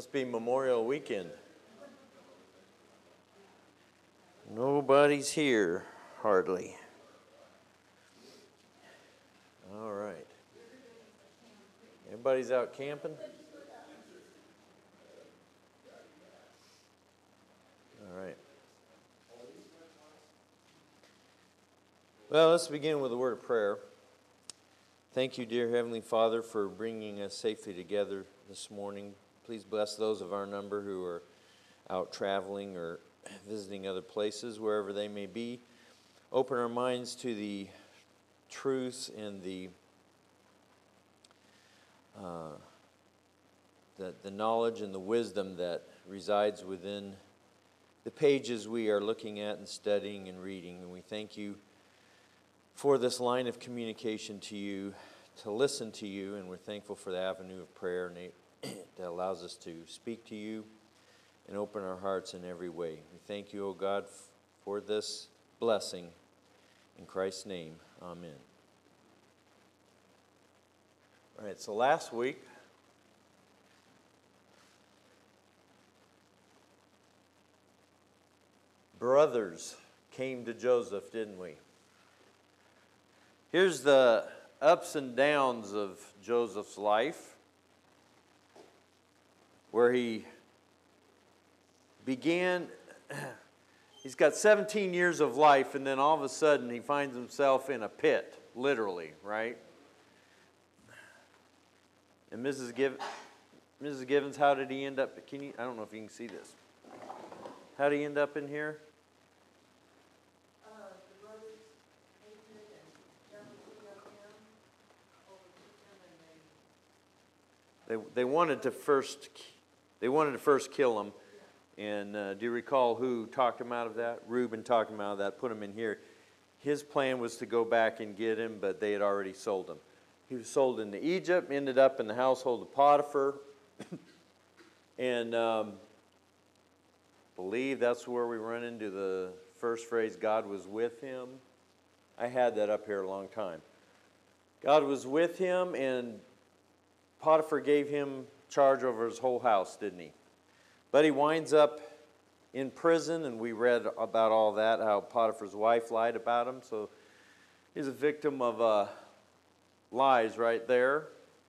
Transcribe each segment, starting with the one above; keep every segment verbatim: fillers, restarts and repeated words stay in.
Must be Memorial Weekend. Nobody's here, hardly. All right. Everybody's out camping? All right. Well, let's begin with a word of prayer. Thank you, dear Heavenly Father, for bringing us safely together this morning. Please bless those of our number who are out traveling or visiting other places, wherever they may be. Open our minds to the truth and the, uh, the, the knowledge and the wisdom that resides within the pages we are looking at and studying and reading. And we thank you for this line of communication to you, to listen to you, and we're thankful for the avenue of prayer that allows us to speak to you and open our hearts in every way. We thank you, O God, for this blessing. In Christ's name, amen. All right, so last week, brothers came to Joseph, didn't we? Here's the ups and downs of Joseph's life, where he began, he's got seventeen years of life, and then all of a sudden he finds himself in a pit, literally, right? And Missus Giv- Missus Givens, how did he end up, can you, I don't know if you can see this. How did he end up in here? They they wanted to first they wanted to first kill him, and uh, do you recall who talked him out of that? Reuben talked him out of that, put him in here. His plan was to go back and get him, but they had already sold him. He was sold into Egypt, ended up in the household of Potiphar, and um, believe that's where we run into the first phrase, God was with him. I had that up here a long time. God was with him, and Potiphar gave him charge over his whole house, didn't he? But he winds up in prison, and we read about all that, how Potiphar's wife lied about him. So he's a victim of uh, lies right there.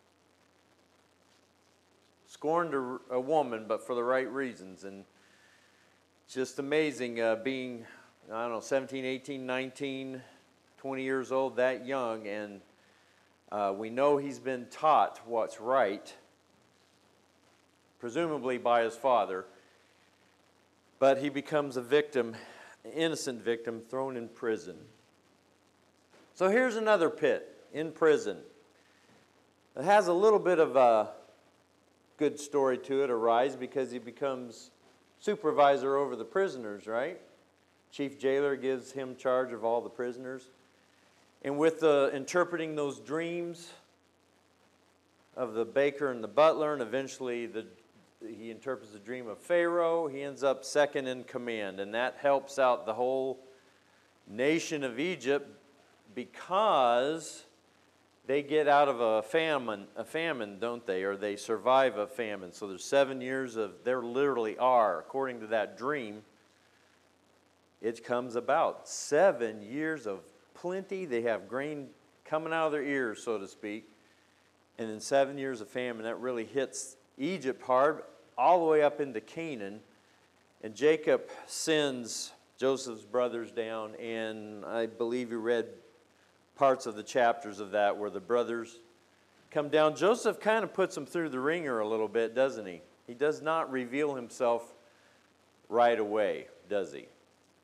Scorned a, a woman, but for the right reasons. And it's just amazing uh, being, I don't know, seventeen, eighteen, nineteen, twenty years old, that young, and Uh, we know he's been taught what's right, presumably by his father, but he becomes a victim, an innocent victim, thrown in prison. So here's another pit, in prison. It has a little bit of a good story to it, arise, because he becomes supervisor over the prisoners, right? Chief jailer gives him charge of all the prisoners. And with uh, interpreting those dreams of the baker and the butler, and eventually the, he interprets the dream of Pharaoh, he ends up second in command. And that helps out the whole nation of Egypt, because they get out of a famine, a famine, don't they? Or they survive a famine. So there's seven years of, there literally are, according to that dream, it comes about. Seven years of plenty. They have grain coming out of their ears, so to speak. And then seven years of famine, that really hits Egypt hard, all the way up into Canaan. And Jacob sends Joseph's brothers down, and I believe you read parts of the chapters of that where the brothers come down. Joseph kind of puts them through the ringer a little bit, doesn't he? He does not reveal himself right away, does he?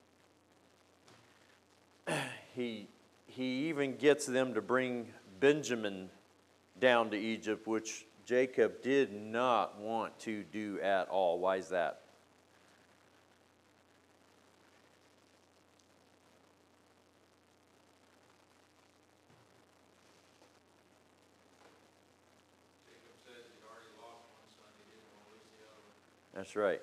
He, he even gets them to bring Benjamin down to Egypt, which Jacob did not want to do at all. Why is that? Jacob said he'd already lost one son. He didn't want to lose the other one. That's right.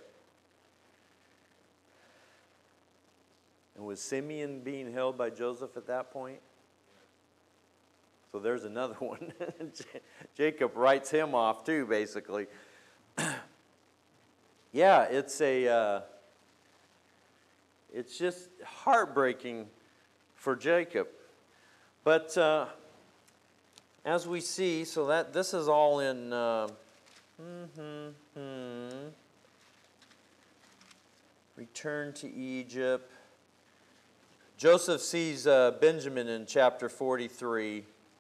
And was Simeon being held by Joseph at that point? So there's another one. Jacob writes him off too, basically. yeah, it's a, uh, it's just heartbreaking for Jacob. But uh, as we see, so that this is all in, uh, hmm, hmm, return to Egypt. Joseph sees uh, Benjamin in chapter forty-three.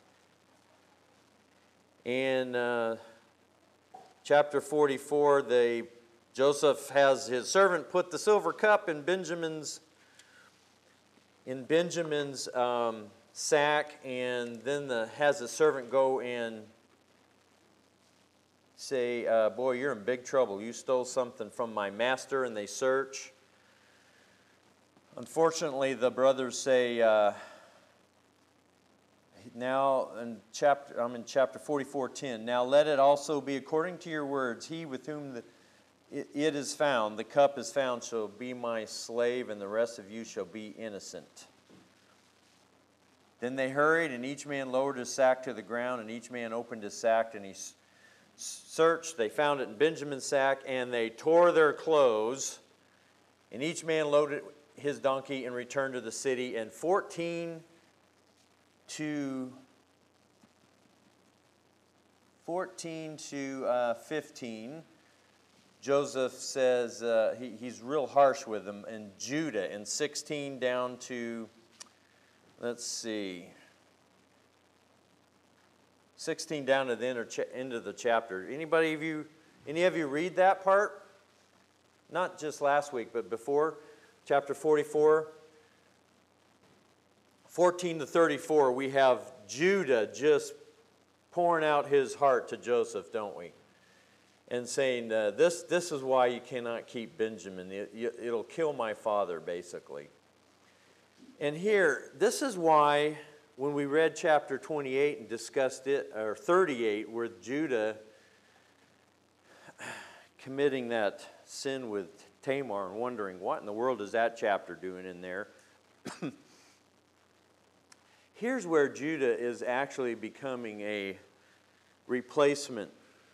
In uh, chapter forty-four, they, Joseph has his servant put the silver cup in Benjamin's in Benjamin's um, sack, and then the, has the servant go and say, uh, boy, you're in big trouble. You stole something from my master, and they search. Unfortunately, the brothers say, uh, now in chapter, I'm in chapter forty-four ten. Now let it also be according to your words. He with whom the, it, it is found, the cup is found, shall be my slave, and the rest of you shall be innocent. Then they hurried, and each man lowered his sack to the ground, and each man opened his sack, and he s- searched. They found it in Benjamin's sack, and they tore their clothes, and each man loaded his donkey and returned to the city. And fourteen to fourteen to uh, fifteen, Joseph says uh, he, he's real harsh with them. And Judah in sixteen down to, let's see, sixteen down to the end of, cha- end of the chapter. Anybody of you, any of you read that part? Not just last week, but before chapter forty-four. fourteen to thirty-four, we have Judah just pouring out his heart to Joseph, don't we? And saying, uh, this, this is why you cannot keep Benjamin. It, it'll kill my father, basically. And here, this is why when we read chapter twenty-eight and discussed it, or thirty-eight, with Judah committing that sin with Tamar and wondering, what in the world is that chapter doing in there? Here's where Judah is actually becoming a replacement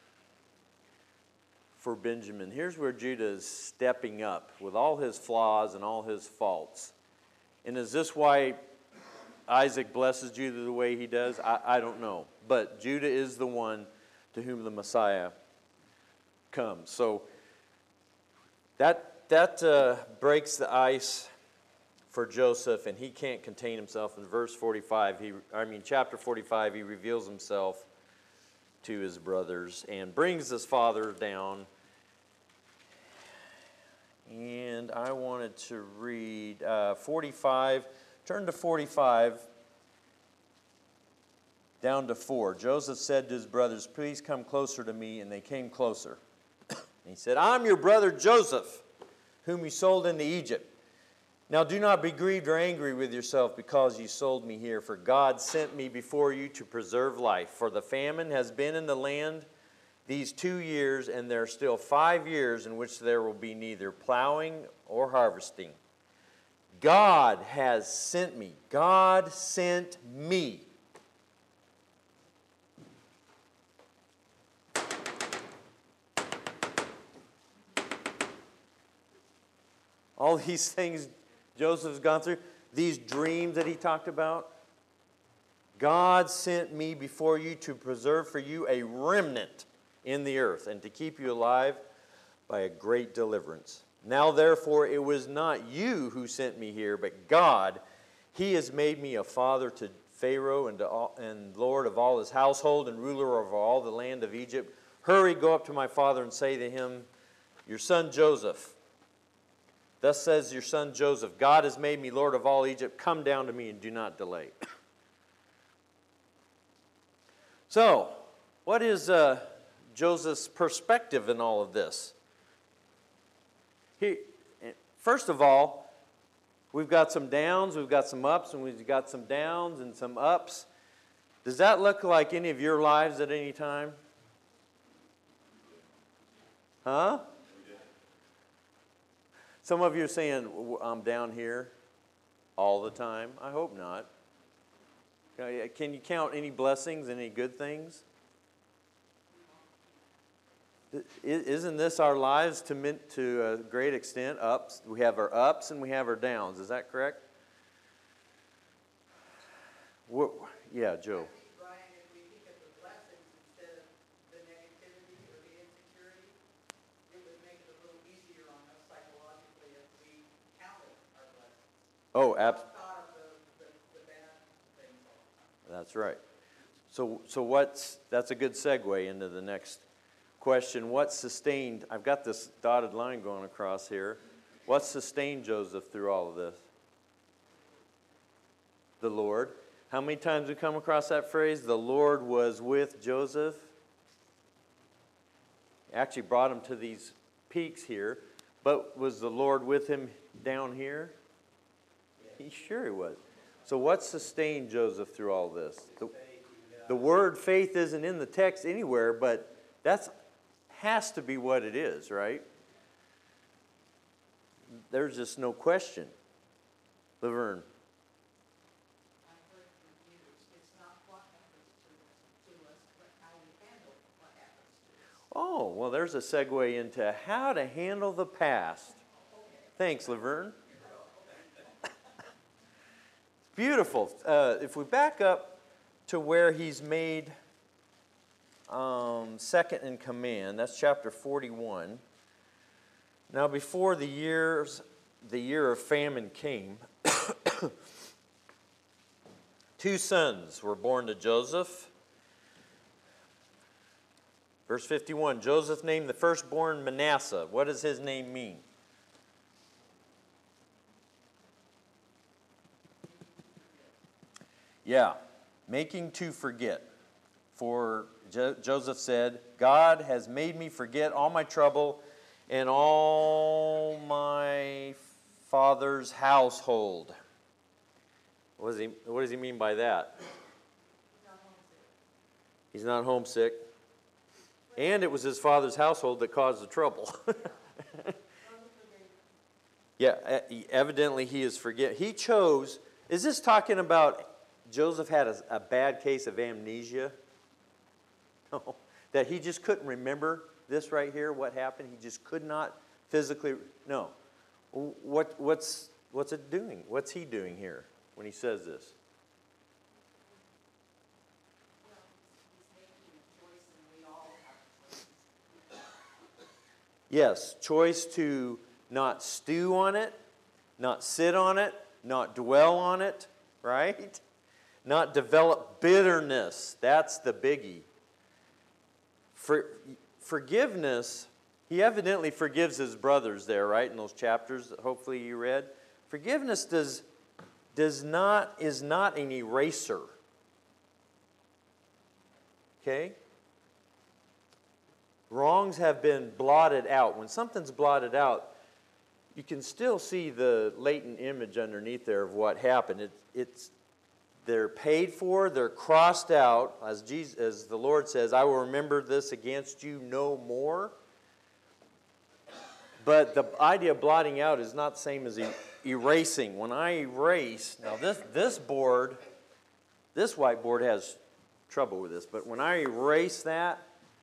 for Benjamin. Here's where Judah is stepping up with all his flaws and all his faults. And is this why Isaac blesses Judah the way he does? I, I don't know. But Judah is the one to whom the Messiah comes. So that, that uh, breaks the ice for Joseph, and he can't contain himself. In verse forty-five, he, I mean chapter forty-five, he reveals himself to his brothers and brings his father down. And I wanted to read uh, forty-five, turn to forty-five, down to four. Joseph said to his brothers, please come closer to me, and they came closer. And he said, I'm your brother Joseph, whom you sold into Egypt. Now do not be grieved or angry with yourself because you sold me here, for God sent me before you to preserve life. For the famine has been in the land these two years, and there are still five years in which there will be neither plowing or harvesting. God has sent me. God sent me. All these things Joseph's gone through, these dreams that he talked about, God sent me before you to preserve for you a remnant in the earth and to keep you alive by a great deliverance. Now, therefore, it was not you who sent me here, but God. He has made me a father to Pharaoh and, to all, and Lord of all his household and ruler over all the land of Egypt. Hurry, go up to my father and say to him, your son Joseph, thus says your son Joseph, God has made me Lord of all Egypt. Come down to me and do not delay. So, what is uh, Joseph's perspective in all of this? He, first of all, we've got some downs, we've got some ups, and we've got some downs and some ups. Does that look like any of your lives at any time? Huh? Some of you are saying, I'm down here all the time. I hope not. Can you count any blessings, any good things? I- Isn't this our lives to min- to a great extent? Ups. We have our ups and we have our downs. Is that correct? What, yeah, Joe. Brian, if we think of the blessings instead of the negativity or the insecurity, it would make it a little easier on us psychologically if we counted our blessings. Oh, ab- Thought of the, the, the bad things all the time. That's right. So, so what's, that's a good segue into the next question. What sustained, I've got this dotted line going across here. What sustained Joseph through all of this? The Lord. How many times we come across that phrase? The Lord was with Joseph. Actually brought him to these peaks here. But was the Lord with him down here? He sure he was. So what sustained Joseph through all this? The, the word faith isn't in the text anywhere, but that's has to be what it is, right? There's just no question. Laverne. I heard from you, it's not what happens to, to us, but how we handle what happens to us. Oh, well, there's a segue into how to handle the past. Thanks, Laverne. Beautiful. Uh, if we back up to where he's made um, second in command, that's chapter forty-one. Now, before the years, the year of famine came, two sons were born to Joseph. Verse fifty-one, Joseph named the firstborn Manasseh. What does his name mean? Yeah, making to forget. For Jo- Joseph said, God has made me forget all my trouble and all my father's household. What does he, what does he mean by that? He's not homesick. And it was his father's household that caused the trouble. Yeah, e- evidently he is forget. He chose, is this talking about Joseph had a, a bad case of amnesia? No, that he just couldn't remember this right here, what happened? He just could not physically, no. What, what's, what's it doing? What's he doing here when he says this? Well, he's making a choice and we all have choices. Yes, choice to not stew on it, not sit on it, not dwell on it, right? Not develop bitterness. That's the biggie. For, forgiveness, he evidently forgives his brothers there, right, in those chapters that hopefully you read. Forgiveness does, does not, is not an eraser. Okay? Wrongs have been blotted out. When something's blotted out, you can still see the latent image underneath there of what happened. It, it's They're paid for, they're crossed out. As Jesus, as the Lord says, I will remember this against you no more. But the idea of blotting out is not the same as e- erasing. When I erase, now this, this board, this whiteboard has trouble with this, but when I erase that,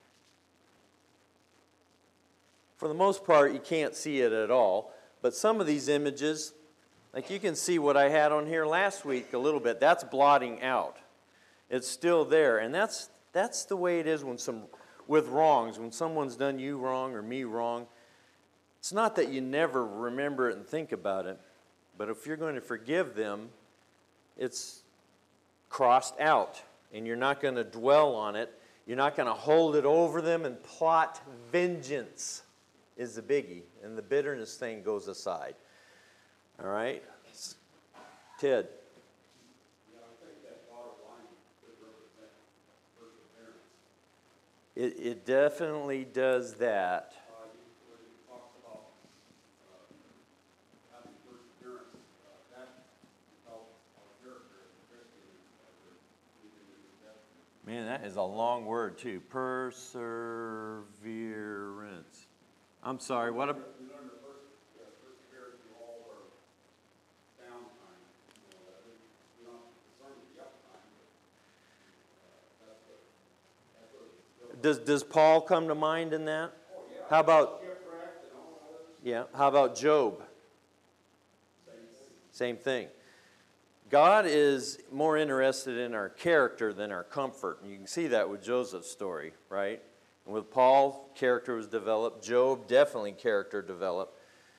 for the most part, you can't see it at all. But some of these images, like you can see what I had on here last week a little bit. That's blotting out. It's still there. And that's that's the way it is when some with wrongs. When someone's done you wrong or me wrong, it's not that you never remember it and think about it. But if you're going to forgive them, it's crossed out. And you're not going to dwell on it. You're not going to hold it over them and plot vengeance is the biggie. And the bitterness thing goes aside. All right? Ted. Yeah, I think that bottom line could represent perseverance. It, it definitely does that. Uh, he, when he talks about uh, having perseverance, uh, that helps our character as a Christian as we're moving in the depth. Man, that is a long word, too. Perseverance. I'm sorry, what? A, We learn to perse- uh, persevere through all our downtime. You know, that we, we don't concern with the uptime, but uh, that's what, that's what it's built does, does Paul come to mind in that? How about, yeah, how about Job? Same thing. God is more interested in our character than our comfort. And you can see that with Joseph's story, right? And with Paul, character was developed. Job, definitely character developed.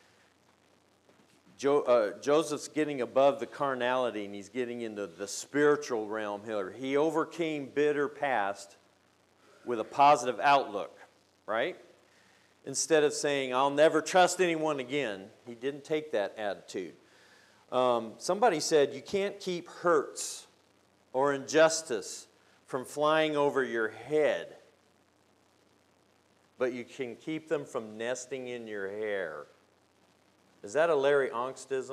Jo, uh, Joseph's getting above the carnality and he's getting into the spiritual realm here. He overcame bitter past with a positive outlook, right? Instead of saying, I'll never trust anyone again, he didn't take that attitude. Um, somebody said, you can't keep hurts or injustice from flying over your head, but you can keep them from nesting in your hair. Is that a Larry Ongstism?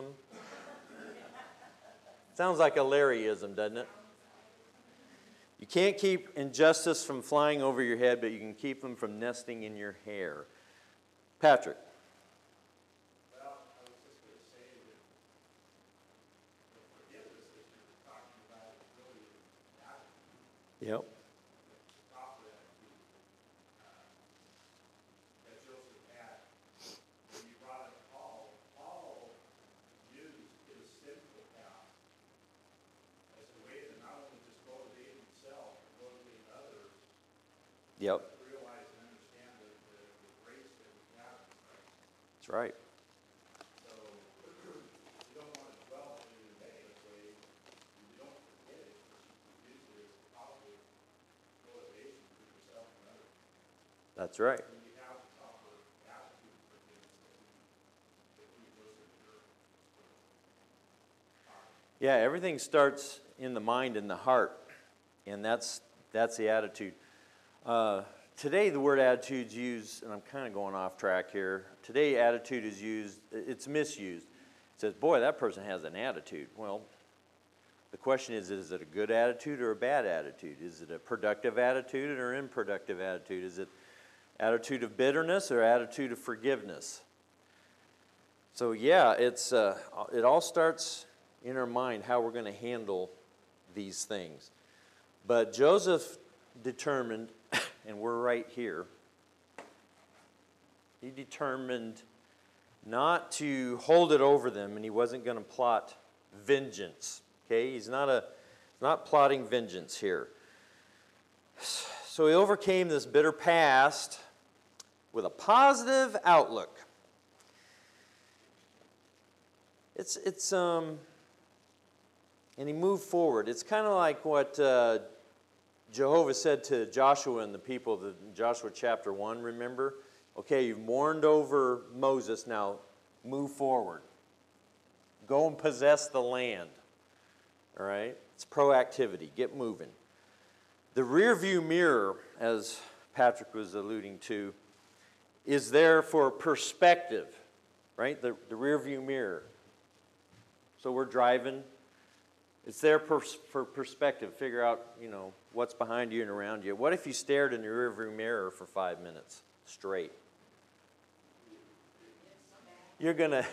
Sounds like a Larryism, doesn't it? You can't keep injustice from flying over your head, but you can keep them from nesting in your hair. Patrick. Well, I was just going to say that the forgiveness that you're talking about is really that Yep. top of that uh, that Joseph had. When you brought up Paul, Paul used his sinful past as a way to not only just motivate himself, but motivate others Yep. to realize and understand the, the, the grace that we have in Christ. That's right. So you don't want to dwell in a negative way. You don't forget it, but you use it as a positive motivation for yourself and others. That's right. When you have the proper attitude of forgiveness that we, that we listen to. Yeah, everything starts in the mind and the heart, and that's that's the attitude. Uh, today, the word attitude's used, and I'm kind of going off track here. Today, attitude is used; it's misused. It says, "Boy, that person has an attitude." Well, the question is: is it a good attitude or a bad attitude? Is it a productive attitude or unproductive attitude? Is it attitude of bitterness or attitude of forgiveness? So, yeah, it's uh, it all starts in our mind how we're going to handle these things. But Joseph determined, and we're right here, he determined not to hold it over them, and he wasn't going to plot vengeance. Okay, he's not a not plotting vengeance here. So he overcame this bitter past with a positive outlook. It's it's um And he moved forward. It's kind of like what uh, Jehovah said to Joshua and the people, the Joshua chapter one, remember? Okay, you've mourned over Moses, now move forward. Go and possess the land. All right? It's proactivity. Get moving. The rear view mirror, as Patrick was alluding to, is there for perspective, right? The, the rear view mirror. So we're driving. It's there for, for perspective. Figure out, you know, what's behind you and around you. What if you stared in the rearview mirror for five minutes straight? You're going to,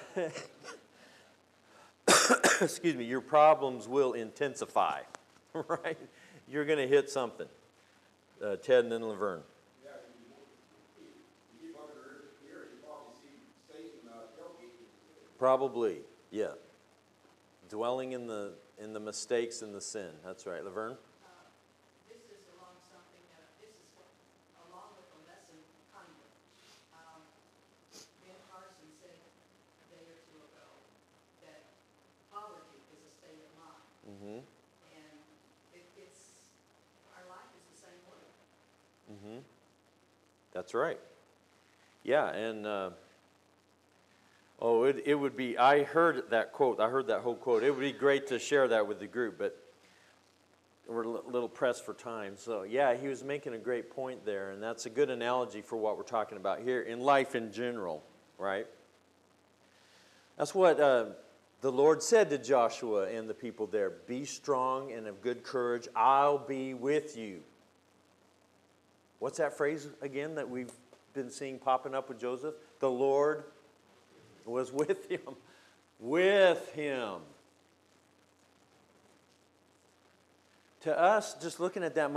excuse me, your problems will intensify, right? You're going to hit something. Uh, Ted and then Laverne. Yeah, you keep looking here, you probably see Satan uh, tailgating. Probably, yeah. Dwelling in the in the mistakes and the sin. That's right. Laverne? Uh, This is along something, uh, this is what- along with the lesson, kind of. Um, Ben Carson said a day or two ago that poverty is a state of mind. Mm-hmm. And it, it's, our life is the same way. Mm-hmm. That's right. Yeah, and uh, oh, it, it would be, I heard that quote, I heard that whole quote. It would be great to share that with the group, but we're a little pressed for time. So, yeah, he was making a great point there, and that's a good analogy for what we're talking about here in life in general, right? That's what uh, the Lord said to Joshua and the people there. Be strong and of good courage. I'll be with you. What's that phrase again that we've been seeing popping up with Joseph? The Lord was with him. With him. To us, just looking at that might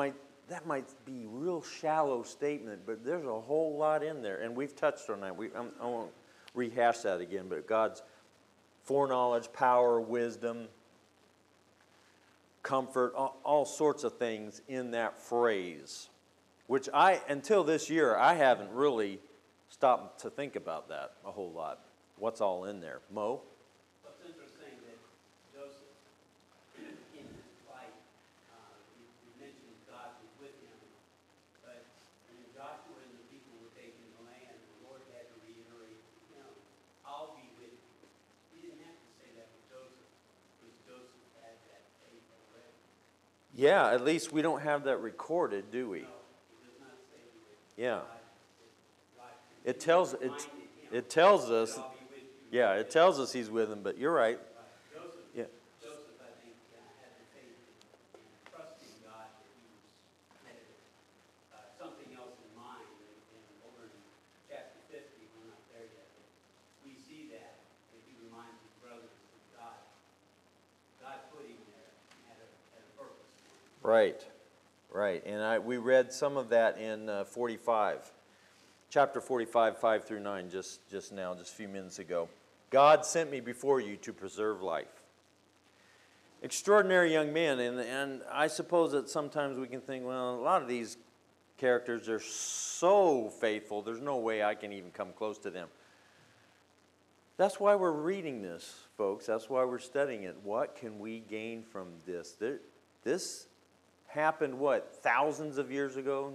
that might be a real shallow statement, but there's a whole lot in there, and we've touched on that. We, I'm, I won't rehash that again, but God's foreknowledge, power, wisdom, comfort, all, all sorts of things in that phrase, which I, until this year, I haven't really stopped to think about that a whole lot. What's all in there? Mo? Well, it's interesting that Joseph, in his plight, uh, we, we mentioned God was with him, but when Joshua and the people were taking the land, the Lord had to reiterate, you know, I'll be with you. He didn't have to say that with Joseph, because Joseph had that faith already. Yeah, at least we don't have that recorded, do we? No, he does not say that. Yeah. God, God It tells it, reminded him, it tells us, I'll be with you. yeah, it tells us he's with him, but you're right. Right. Joseph, Yeah. Joseph, I think, uh, had the faith in, in trusting God that he was had uh, something else in mind. And, and over in chapter fifty, we're not there yet, but we see that that he reminds his brothers that God, God put him there and had a, had a purpose for him. Right, right. And I, we read some of that in uh, forty-five. Chapter forty-five, five through nine, just, just now, just a few minutes ago. God sent me before you to preserve life. Extraordinary young man, and, and I suppose that sometimes we can think, well, a lot of these characters are so faithful, there's no way I can even come close to them. That's why we're reading this, folks. That's why we're studying it. What can we gain from this? There, this happened, what, thousands of years ago?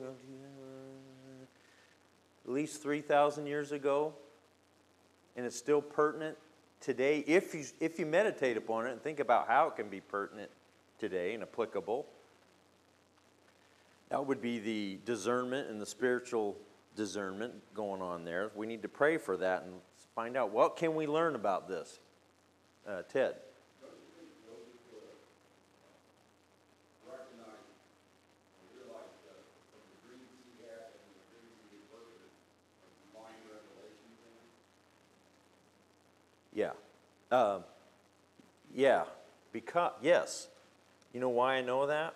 At least three thousand years ago, and it's still pertinent today if you, if you meditate upon it and think about how it can be pertinent today and applicable. That would be the discernment and the spiritual discernment going on there. We need to pray for that and find out what can we learn about this. Uh, Ted? Yeah. Uh, yeah. Because, yes. You know why I know that?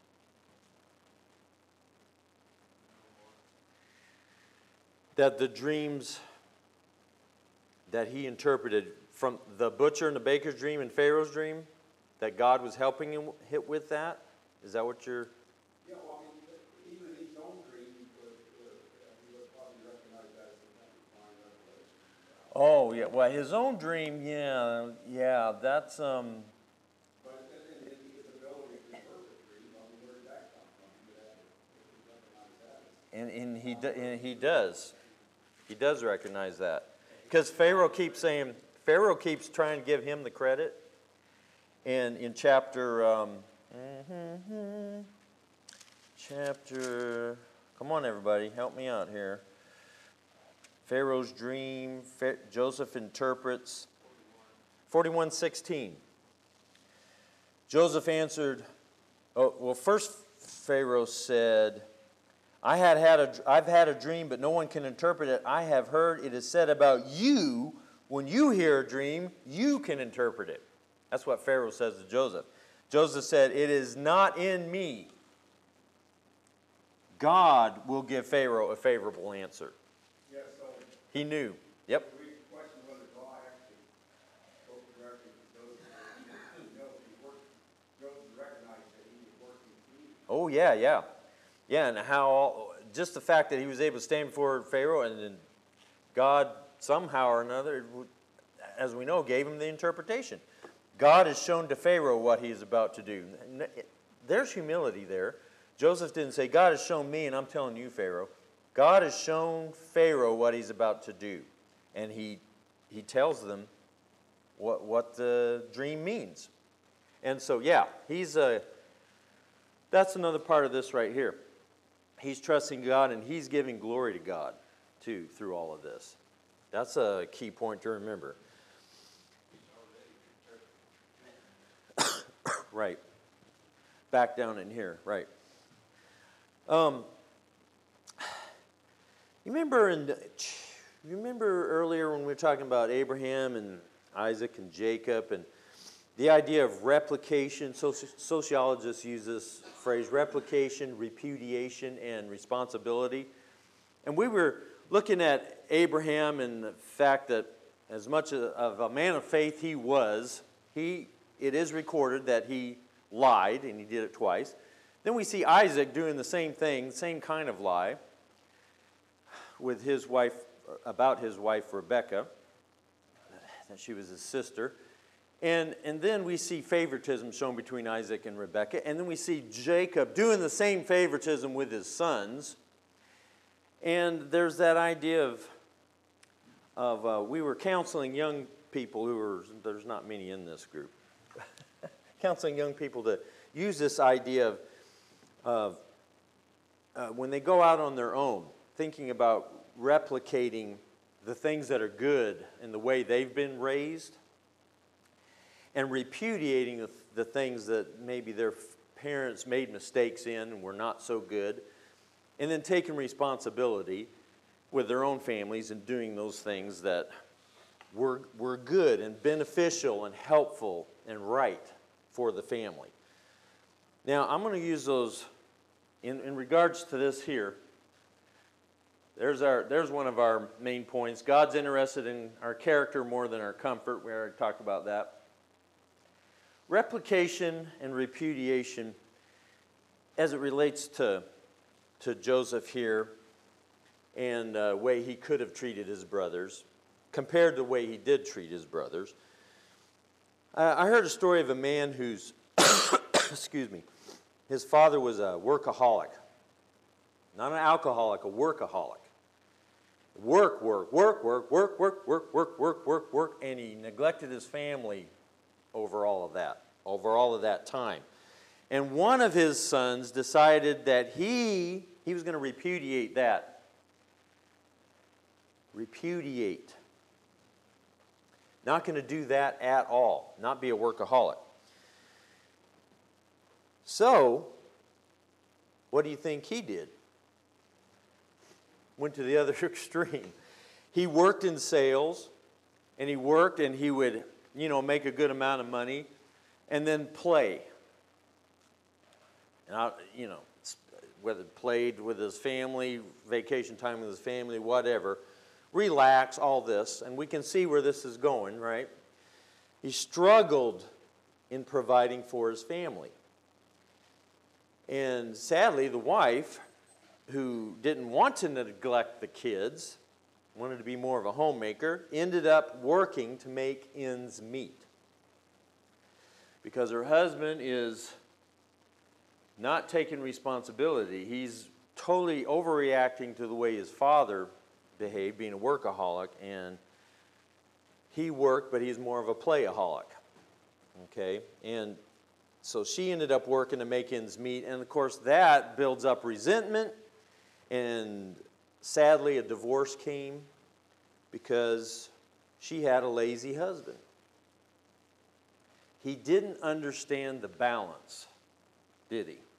That the dreams that he interpreted from the butcher and the baker's dream and Pharaoh's dream, that God was helping him hit with that? Is that what you're... Yeah, well, I mean, even in his own dream, he would, uh, he would probably recognize that as some kind of divine revelation. Oh, yeah. Well, his own dream, yeah. Yeah, that's... um. But then in his ability to interpret dreams, I mean, where did that come from? He would have to recognize that. And, and, he, do, and he does. He does recognize that. Because Pharaoh keeps saying, Pharaoh keeps trying to give him the credit. And in chapter, um, mm-hmm, chapter, come on everybody, help me out here. Pharaoh's dream, Joseph interprets, forty-one sixteen. Joseph answered, oh, well, first Pharaoh said, I had had a, I've had a dream, but no one can interpret it. I have heard it is said about you, when you hear a dream, you can interpret it. That's what Pharaoh says to Joseph. Joseph said, it is not in me. God will give Pharaoh a favorable answer. Yeah, so He knew. Yep. we question whether God actually spoke directly to Joseph. He didn't know if he worked, Joseph recognized that he was working through him. Oh, yeah, yeah. Yeah, and how, just the fact that he was able to stand before Pharaoh and then God somehow or another, as we know, gave him the interpretation. God has shown to Pharaoh what he is about to do. There's humility there. Joseph didn't say, God has shown me and I'm telling you, Pharaoh. God has shown Pharaoh what he's about to do. And he, he tells them what, what the dream means. And so, yeah, he's a, that's another part of this right here. He's trusting God and he's giving glory to God, too, through all of this. That's a key point to remember. Right. Back down in here, right. Um, you remember in, you remember earlier when we were talking about Abraham and Isaac and Jacob, and the idea of replication. Soci- sociologists use this phrase, replication, repudiation, and responsibility. And we were looking at Abraham and the fact that as much of a man of faith he was, he, it is recorded that he lied, and he did it twice. Then we see Isaac doing the same thing, same kind of lie, with his wife, about his wife Rebekah, that she was his sister. And, and then we see favoritism shown between Isaac and Rebekah. And then we see Jacob doing the same favoritism with his sons. And there's that idea of, of uh, we were counseling young people who were, there's not many in this group, counseling young people to use this idea of, of uh, when they go out on their own, thinking about replicating the things that are good in the way they've been raised, and repudiating the, the things that maybe their parents made mistakes in and were not so good, and then taking responsibility with their own families and doing those things that were, were good and beneficial and helpful and right for the family. Now, I'm going to use those in, in regards to this here. There's, our, there's one of our main points. God's interested in our character more than our comfort. We already talked about that. Replication and repudiation, as it relates to, to Joseph here and the uh, way he could have treated his brothers, compared to the way he did treat his brothers. Uh, I heard a story of a man who's, excuse me, his father was a workaholic. Not an alcoholic, a workaholic. Work, work, work, work, work, work, work, work, work, work, work, and he neglected his family over all of that, over all of that time. And one of his sons decided that he, he was going to repudiate that. Repudiate. Not going to do that at all. Not be a workaholic. So, what do you think he did? Went to the other extreme. He worked in sales, and he worked and he would, you know, make a good amount of money, and then play. And I, you know, whether played with his family, vacation time with his family, whatever, relax, all this, and we can see where this is going, right? He struggled in providing for his family. And sadly, the wife, who didn't want to neglect the kids, wanted to be more of a homemaker, ended up working to make ends meet. Because her husband is not taking responsibility. He's totally overreacting to the way his father behaved, being a workaholic, and he worked, but he's more of a playaholic. Okay? And so she ended up working to make ends meet, and of course that builds up resentment. And sadly, a divorce came because she had a lazy husband. He didn't understand the balance, did he?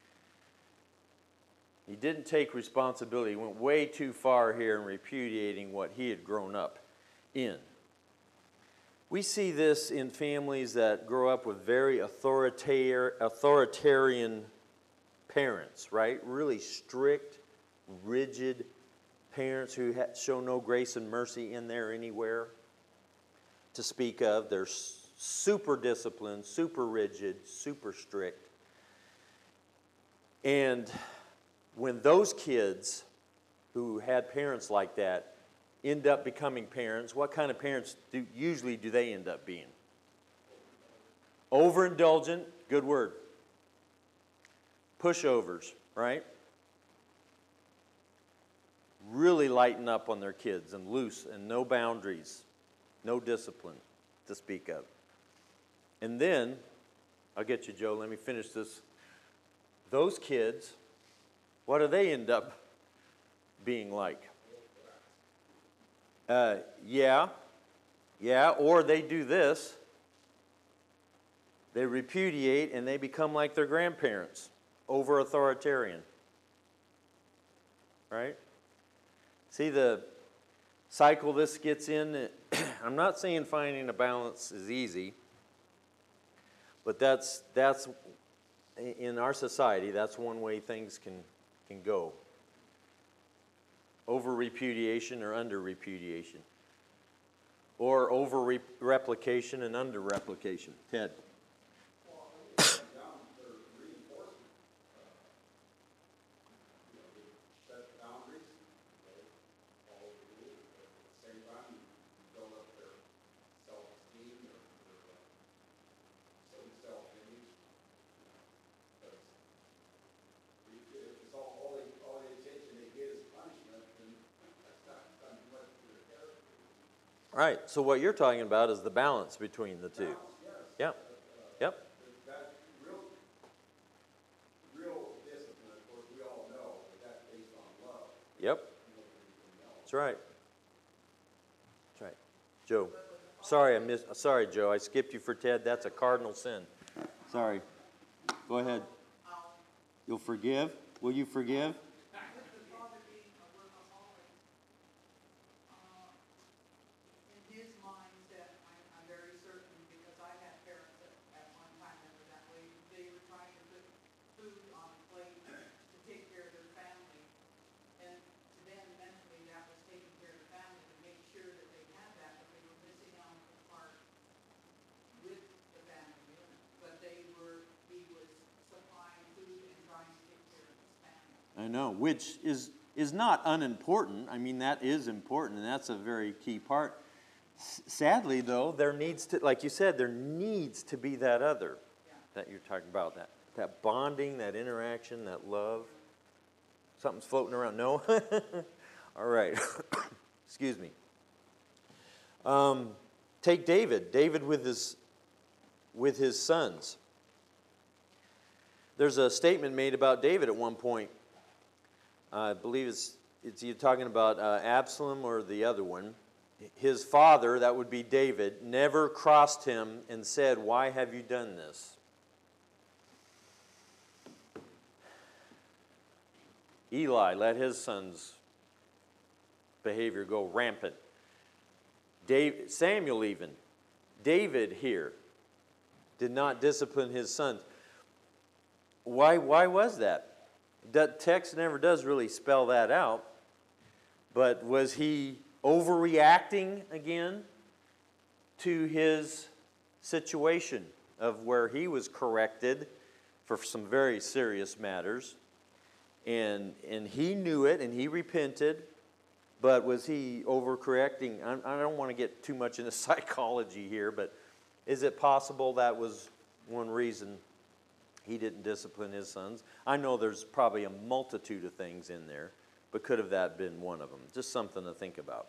He didn't take responsibility. He went way too far here in repudiating what he had grown up in. We see this in families that grow up with very authoritar- authoritarian parents, right? Really strict, rigid parents who ha- show no grace and mercy in there anywhere to speak of. They're s- super disciplined, super rigid, super strict. And when those kids who had parents like that end up becoming parents, what kind of parents do usually do they end up being? Overindulgent, good word. Pushovers, right? Really lighten up on their kids and loose and no boundaries, no discipline to speak of. And then, I'll get you, Joe, let me finish this. Those kids, what do they end up being like? Uh, yeah, yeah, or they do this. They repudiate and they become like their grandparents, over authoritarian. Right? See the cycle this gets in? I'm not saying finding a balance is easy. But that's, that's, in our society, that's one way things can, can go. Over repudiation or under repudiation. Or over re- replication and under replication. Ted. Well, I think it's down to reinforcement. Uh, You know, they set boundaries, they follow the rules, but at the same time, you build up their self-esteem, their, their, uh, some self-image. Because if it's all, all they, all the attention they get is punishment, then that's not, not much for their character. Right, so what you're talking about is the balance between the two. Balance, yes. Yep, yep, That real, real discipline, of course, we all know, that that's based on love. yep, more than anything else. that's right. That's right. Joe, sorry I missed, sorry Joe, I skipped you for Ted, that's a cardinal sin. Sorry. Go ahead. You'll forgive? Will you forgive? With the father being a workaholic, uh, in his mindset, I'm, I'm very certain, because I had parents at, at one time that were that way, they were trying to put food on a plate to take care of their family. And to them, mentally, that was taking care of the family to make sure that they had that, but they were missing out on the part with the family unit. But they were, he was supplying food and trying to take care of his family. I know, which is, is not unimportant. I mean, that is important, and that's a very key part. S- Sadly, though, there needs to, like you said, there needs to be that other Yeah. that you're talking about, that, that bonding, that interaction, that love. Something's floating around. No? All right. Excuse me. Um, take David. David with his, with his sons. There's a statement made about David at one point. I believe it's, it's you're talking about uh, Absalom or the other one. His father, that would be David, never crossed him and said, "Why have you done this?" Eli let his son's behavior go rampant. Dave, Samuel even, David here, did not discipline his sons. Why, why was that? That text never does really spell that out. But was he overreacting again to his situation of where he was corrected for some very serious matters? And, and he knew it and he repented. But was he overcorrecting? I, I don't want to get too much into psychology here, but is it possible that was one reason he didn't discipline his sons? I know there's probably a multitude of things in there, but could have that been one of them? Just something to think about.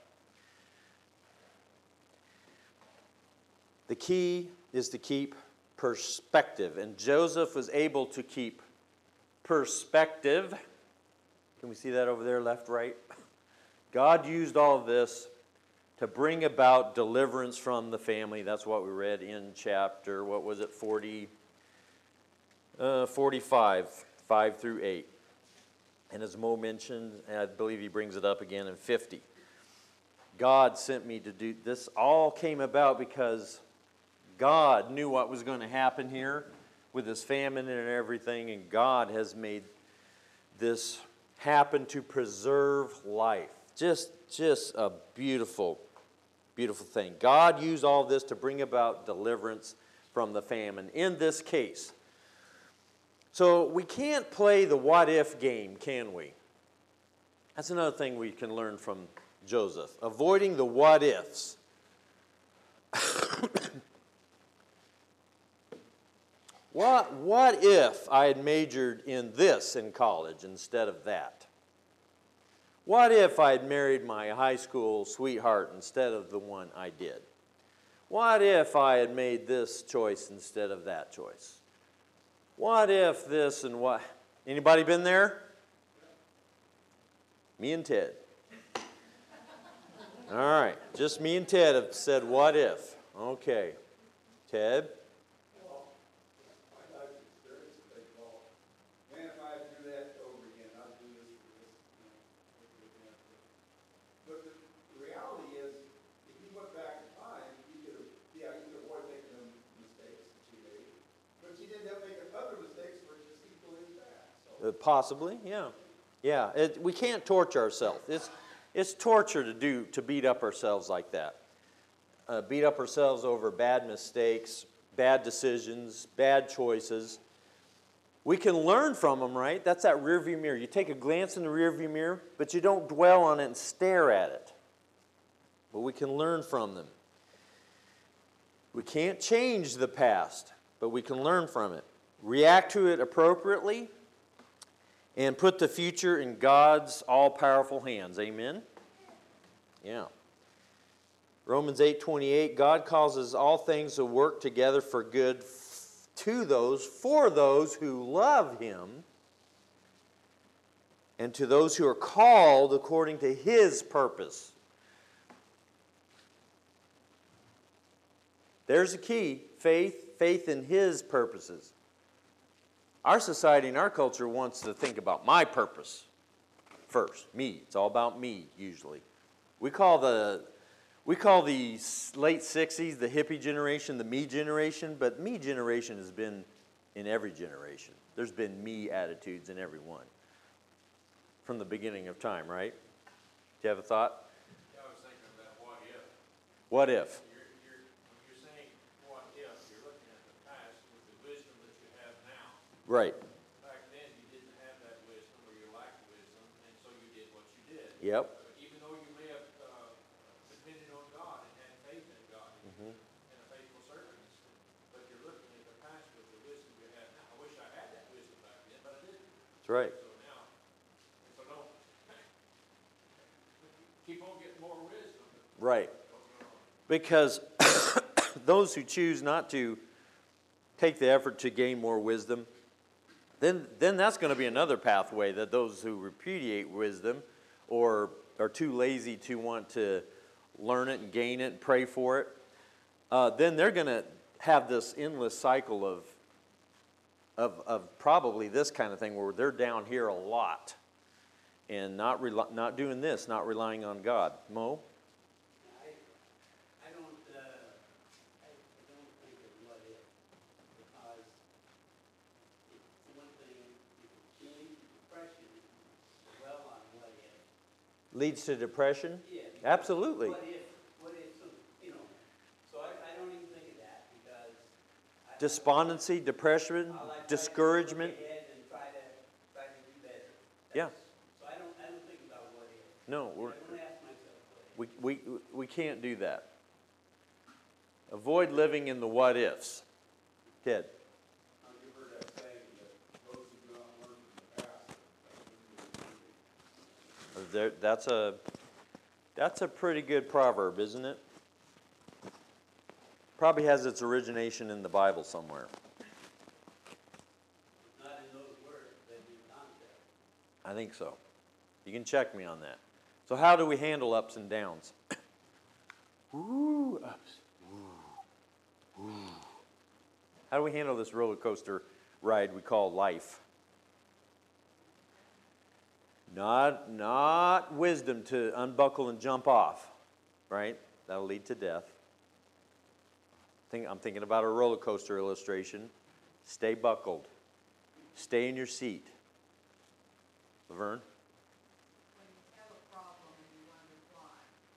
The key is to keep perspective, and Joseph was able to keep perspective. Can we see that over there, left, right? God used all of this to bring about deliverance from the family. That's what we read in chapter, what was it, forty, uh, forty-five, five through eight. And as Mo mentioned, and I believe he brings it up again in fifty. God sent me to do this. All came about because God knew what was going to happen here with this famine and everything, and God has made this happen to preserve life. Just, just a beautiful, beautiful thing. God used all this to bring about deliverance from the famine in this case. So we can't play the what-if game, can we? That's another thing we can learn from Joseph. Avoiding the what-ifs. What, what if I had majored in this in college instead of that? What if I had married my high school sweetheart instead of the one I did? What if I had made this choice instead of that choice? What if this and what? Anybody been there? Me and Ted. All right, just me and Ted have said what if. Okay. Ted? Well, my life's experience, they call, man, if I had to do that over again, I'd do this for this, you know. But the reality is, if you look back in time, you could have, yeah, you could avoid making the mistakes that you made. possibly, yeah. Yeah, it, we can't torture ourselves. It's, it's torture to do, to beat up ourselves like that. Uh, beat up ourselves over bad mistakes, bad decisions, bad choices. We can learn from them, right? That's that rearview mirror. You take a glance in the rearview mirror, but you don't dwell on it and stare at it. But we can learn from them. We can't change the past, but we can learn from it. React to it appropriately and put the future in God's all-powerful hands. Amen? Yeah. Romans eight twenty-eight, God causes all things to work together for good f- to those, for those who love Him, and to those who are called according to His purpose. There's the key, faith, faith in His purposes. Our society and our culture wants to think about my purpose first, me. It's all about me, usually. We call the, we call the late sixties the hippie generation the me generation, but me generation has been in every generation. There's been me attitudes in every one from the beginning of time, right? Do you have a thought? Yeah, I was thinking about what if. What if? You're, you're, when you're saying what if, you're looking at the past with the wisdom that you have now. Right. Back then, you didn't have that wisdom, or you lacked wisdom, and so you did what you did. Yep. But even though you may have uh, depended on God and had faith in God Mm-hmm. and a faithful servant, but you're looking at the past with the wisdom you have now. I wish I had that wisdom back then, but I didn't. That's right. So now, if I don't, keep on getting more wisdom. Right. Because those who choose not to take the effort to gain more wisdom, then, then that's going to be another pathway, that those who repudiate wisdom or are too lazy to want to learn it and gain it and pray for it, uh, then they're going to have this endless cycle of, of, of probably this kind of thing where they're down here a lot and not, rel- not doing this, not relying on God. Mo? I, I don't, uh, I, I don't think of what if, because it's one thing, it leads to depression, well on what if. Leads to depression? Yeah. because Absolutely. What if, what if, some, you know, so I, I don't even think of that, because. I- Despondency, depression, I like discouragement. try to look ahead and try to, try to do better. Yeah. That's- So I don't, I don't think about what if. No, I we're, don't ask myself what if. we, we, we can't do that. Avoid living in the what ifs. Ted? Now, you heard that saying that those who do not learn from the past, that's what There, that's a that's a pretty good proverb, isn't it? Probably has its origination in the Bible somewhere. Not in those words, but in concept. I think so. You can check me on that. So how do we handle ups and downs? Ooh, ups. Ooh. Ooh. How do we handle this roller coaster ride we call life? Not, not wisdom to unbuckle and jump off, right? That'll lead to death. Think, I'm thinking about a roller coaster illustration. Stay buckled. Stay in your seat. Laverne? When you have a problem and you wonder why,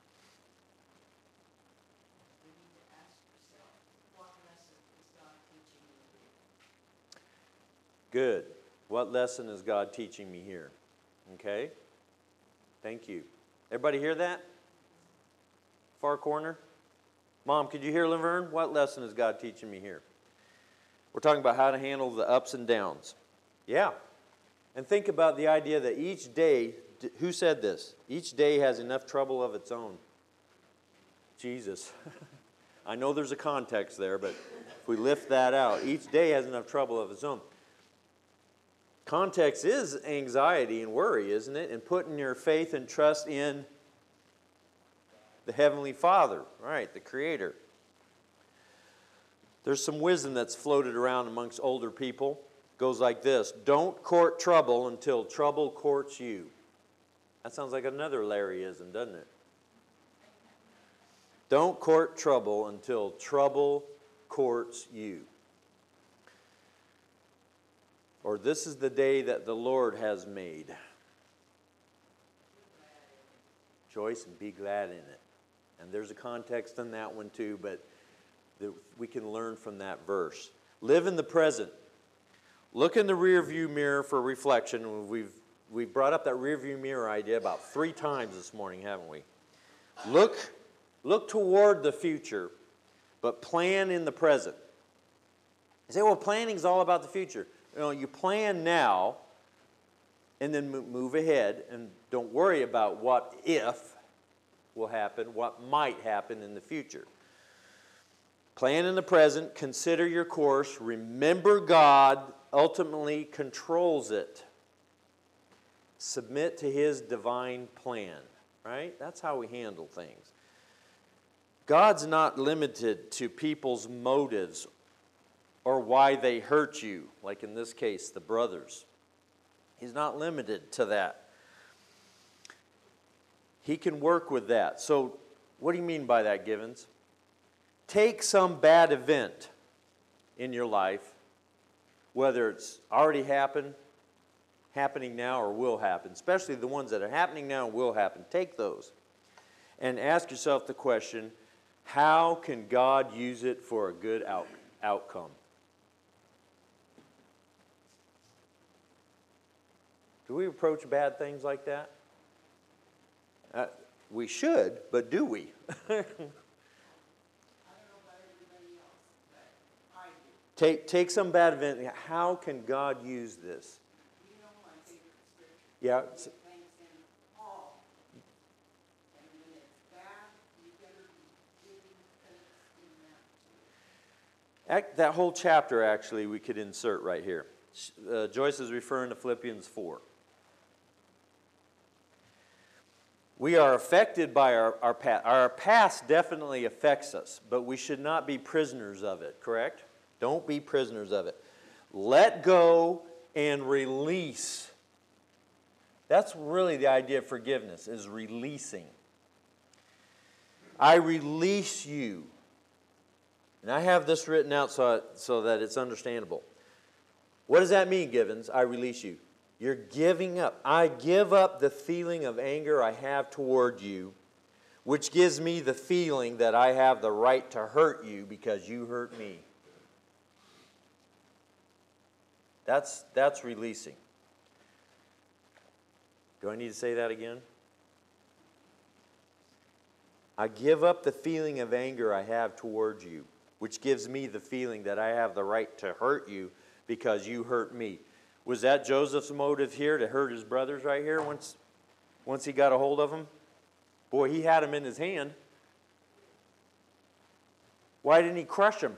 you need to ask yourself, what lesson is God teaching me here? Good. What lesson is God teaching me here? Okay. Thank you. Everybody hear that? Far corner? Mom, could you hear Laverne? What lesson is God teaching me here? We're talking about how to handle the ups and downs. Yeah. And think about the idea that each day, who said this? Each day has enough trouble of its own. Jesus. I know there's a context there, but if we lift that out, each day has enough trouble of its own. Context is anxiety and worry, isn't it? And putting your faith and trust in the Heavenly Father, right, the Creator. There's some wisdom that's floated around amongst older people. It goes like this: don't court trouble until trouble courts you. That sounds like another Larryism, doesn't it? Don't court trouble until trouble courts you. Or this is the day that the Lord has made. Rejoice and be glad in it. And there's a context in that one too, but that we can learn from that verse. Live in the present. Look in the rear view mirror for reflection. We've, we've brought up that rear view mirror idea about three times this morning, haven't we? Look, look toward the future, but plan in the present. You say, well, planning is all about the future. You know, you plan now and then move ahead and don't worry about what if will happen, what might happen in the future. Plan in the present, consider your course, remember God ultimately controls it. Submit to His divine plan, right? That's how we handle things. God's not limited to people's motives or why they hurt you, like in this case, the brothers. He's not limited to that. He can work with that. So, what do you mean by that, Givens? Take some bad event in your life, whether it's already happened, happening now, or will happen, especially the ones that are happening now and will happen. Take those and ask yourself the question, how can God use it for a good out- outcome? Do we approach bad things like that? Uh, we should, but do we? Take, take some bad event. How can God use this? You know my favorite scripture. Yeah. Give thanks in all. And when it's bad, you better be giving thanks in that too. That whole chapter, actually, we could insert right here. Uh, Joyce is referring to Philippians four. We are affected by our, our past. Our past definitely affects us, but we should not be prisoners of it, correct? Don't be prisoners of it. Let go and release. That's really the idea of forgiveness, is releasing. I release you. And I have this written out so, so that it's understandable. What does that mean, Givens? I release you. You're giving up. I give up the feeling of anger I have toward you, which gives me the feeling that I have the right to hurt you because you hurt me. That's, that's releasing. Do I need to say that again? I give up the feeling of anger I have towards you, which gives me the feeling that I have the right to hurt you because you hurt me. Was that Joseph's motive here, to hurt his brothers right here once, once he got a hold of them? Boy, he had them in his hand. Why didn't he crush them?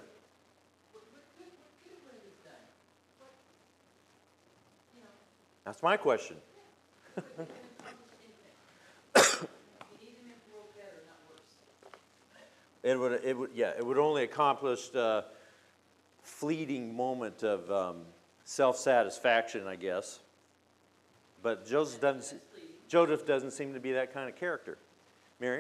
That's my question. It would, it would, yeah, it would only accomplish a fleeting moment of um, self-satisfaction, I guess. But Joseph doesn't, Joseph doesn't seem to be that kind of character. Mary?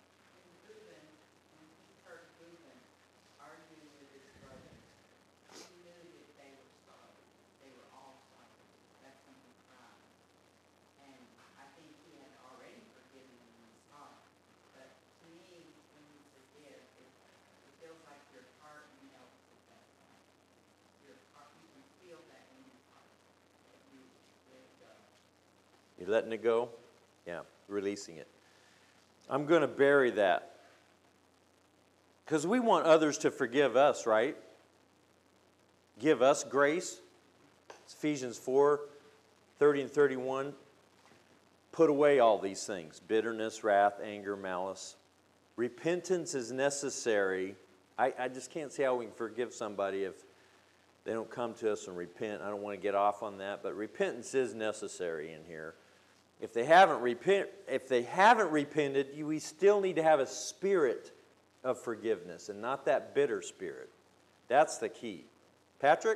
You letting it go? Yeah, releasing it. I'm going to bury that. Because we want others to forgive us, right? Give us grace. It's Ephesians four, thirty and thirty-one. Put away all these things. Bitterness, wrath, anger, malice. Repentance is necessary. I, I just can't see how we can forgive somebody if they don't come to us and repent. I don't want to get off on that, but repentance is necessary in here. If they haven't repent, if they haven't repented, you, we still need to have a spirit of forgiveness and not that bitter spirit. That's the key. Patrick?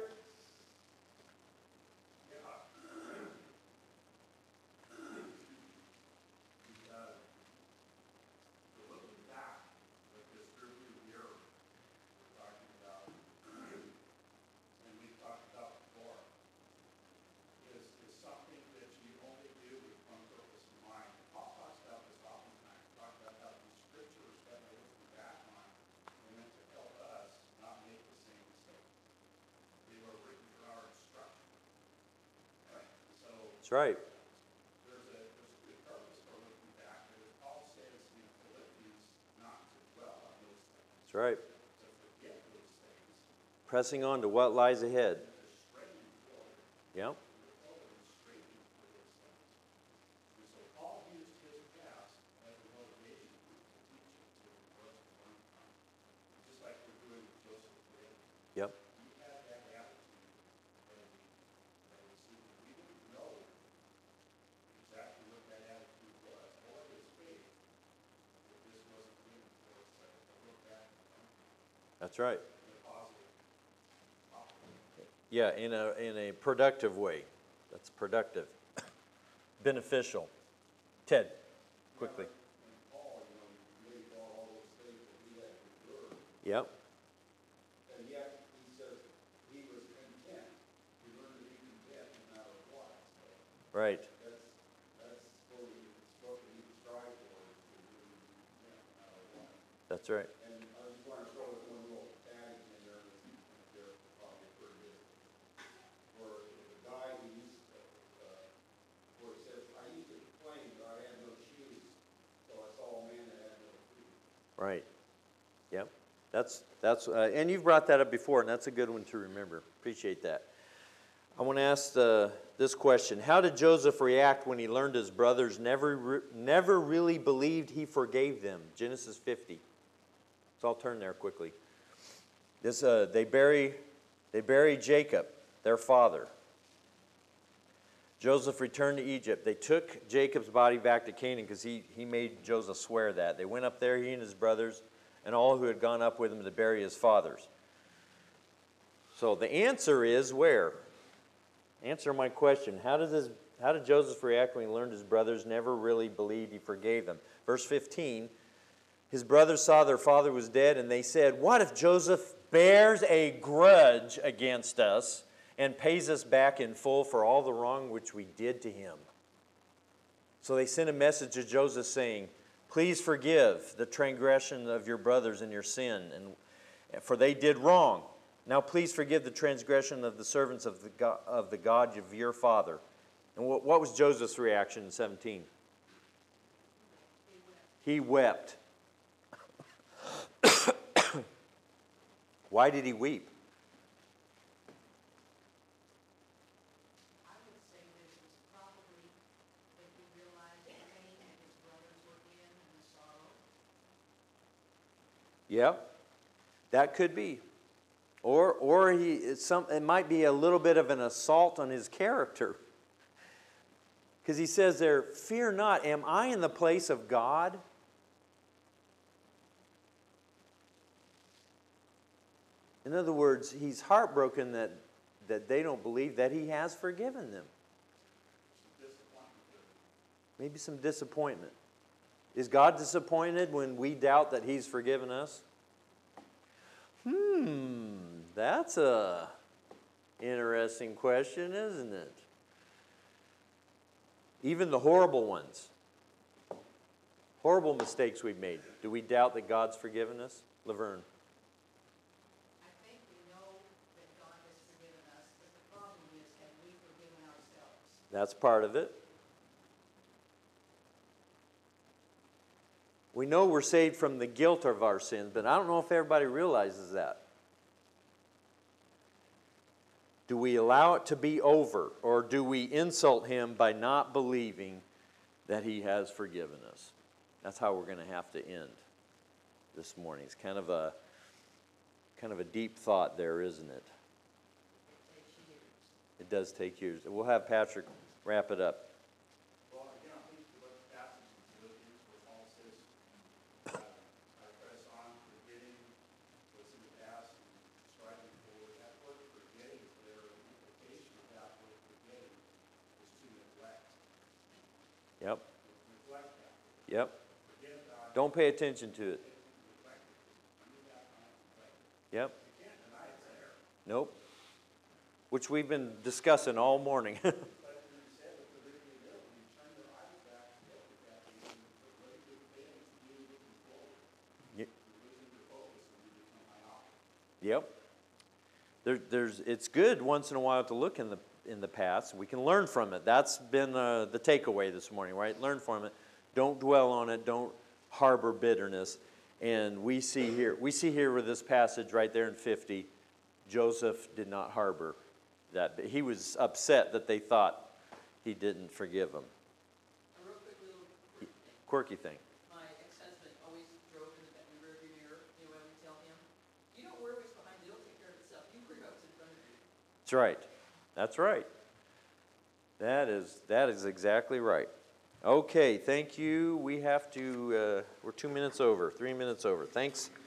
That's right. There's a, there's a good purpose for looking back, but as Paul says in Philippians, not to dwell on those things, That's right. to forget those things, Pressing on to what lies ahead. and to straighten forward. Yep. We're forward and straighten for those things. And so Paul used his past as a motivation to teach it to us to learn from. Just like we're doing with Joseph today. Yep. He had that attitude, and we, and we see, we didn't know exactly what that attitude was, or his faith, that this wasn't written for us to to look back and learn from That's right. in a positive, positive. Yeah, in a in a productive way. That's productive. Beneficial. Ted, quickly. And Paul, you know, he laid out all those things that he had endured, Yep. and yet he says he was content. He learned to be content no matter what. So Right. that's that's what we what we strive for, is to really be content no matter what. That's right. And I just want to throw this one little adage in there, that you're probably heard it, where the guy who used to, uh, where it says, I used to complain that I had no shoes, so I saw a man that had no feet. Right. Yep. That's that's uh, and you've brought that up before, and that's a good one to remember. Appreciate that. I want to ask uh, this question: how did Joseph react when he learned his brothers never re- never really believed he forgave them? Genesis fifty. So I'll turn there quickly. This uh, they bury they bury Jacob, their father. Joseph returned to Egypt. They took Jacob's body back to Canaan because he, he made Joseph swear that. They went up there, he and his brothers, and all who had gone up with him to bury his fathers. So the answer is where? Answer my question. How did, his, how did Joseph react when he learned his brothers never really believed he forgave them? Verse fifteen, his brothers saw their father was dead, and they said, what if Joseph bears a grudge against us and pays us back in full for all the wrong which we did to him? So they sent a message to Joseph saying, please forgive the transgression of your brothers and your sin, and for they did wrong. Now please forgive the transgression of the servants of the God, of the God of your father. And what, what was Joseph's reaction in seventeen? He wept. Why did he weep? I would say that it was probably that he realized the pain that his brothers were in and the sorrow. Yep, that could be. Or, or he, it's some, it might be a little bit of an assault on his character. Because he says there, fear not, am I in the place of God? In other words, he's heartbroken that, that they don't believe that he has forgiven them. Maybe some disappointment. Is God disappointed when we doubt that he's forgiven us? Hmm, that's a interesting question, isn't it? Even the horrible ones, horrible mistakes we've made, do we doubt that God's forgiven us? Laverne. I think we know that God has forgiven us, but the problem is, have we forgiven ourselves? That's part of it. We know we're saved from the guilt of our sins, but I don't know if everybody realizes that. Do we allow it to be over, or do we insult him by not believing that he has forgiven us? That's how we're going to have to end this morning. It's kind of a kind of a deep thought there, isn't it? It takes years. It does take years. We'll have Patrick wrap it up. Well, again, I think the book passage in Philippians where Paul says, uh, I press on, forgetting what's in the past and striving forward. That word forgetting there, the implication of that word forgetting is to neglect. Yep. Neglect that. Yep. Forget about it, Don't pay attention to it. neglect it. Under that kind of neglect. Yep. You can't deny it's there. Nope. Which we've been discussing all morning. But when he said with Philippians there, when you turn your eyes back and look at that, you can put very good things to you looking forward. Yep. You're losing your focus and you become myopic. Yep. There, there's, it's good once in a while to look in the in the past. We can learn from it. That's been uh, the takeaway this morning, right? Learn from it. Don't dwell on it. Don't harbor bitterness. And we see here, we see here with this passage right there in fifty, Joseph did not harbor that. He was upset that they thought he didn't forgive him. A real quick little Quirky thing. my ex-husband always drove in the, in the rearview mirror. You know what I would tell him? You don't worry what's behind you. It'll take care of itself. You worry about what's in front of you. That's right. That's right. That is, that is exactly right. Okay, thank you. We have to, uh, we're two minutes over, three minutes over. Thanks.